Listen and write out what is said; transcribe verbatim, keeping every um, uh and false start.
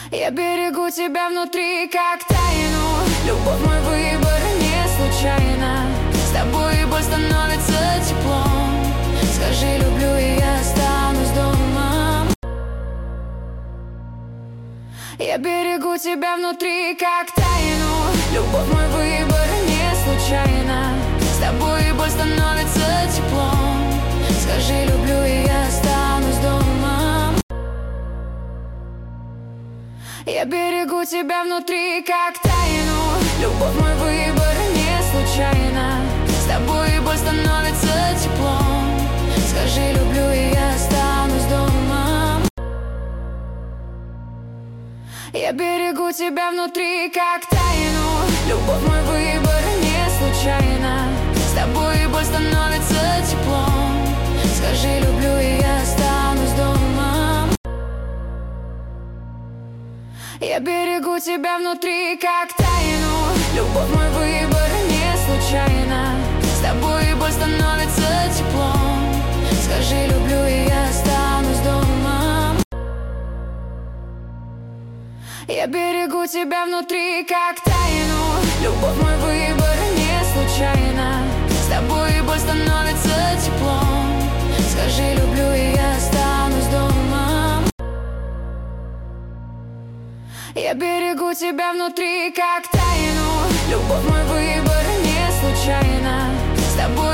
Я берегу тебя внутри, как тайну. Любовь мой выбор не случайно. С тобой боль становится теплом. Скажи люблю, и я останусь дома. Я берегу тебя внутри, как тайну. Любовь мой выбор не случайно. С тобой боль становится теплом. Скажи люблю, и я останусь дома. Я берегу тебя внутри, как тайну. Любовь мой выбор не случайно. С тобой боль становится теплом. Скажи люблю, и я останусь дома. Я берегу тебя внутри, как тайну. Любовь мой выбор не случайно. С тобой боль становится теплом. Скажи люблю, и я останусь дома. Я берегу тебя внутри, как тайну. Любовь мой выбор не случайно. С тобой боль становится теплом. Скажи люблю, и я останусь дома. Я берегу тебя внутри, как тайну. Любовь мой выбор не случайно. С тобой боль становится теплом. Скажи люблю, и я останусь дома. Я берегу тебя внутри, как тайну. Любовь мой выбор не случайно. С тобой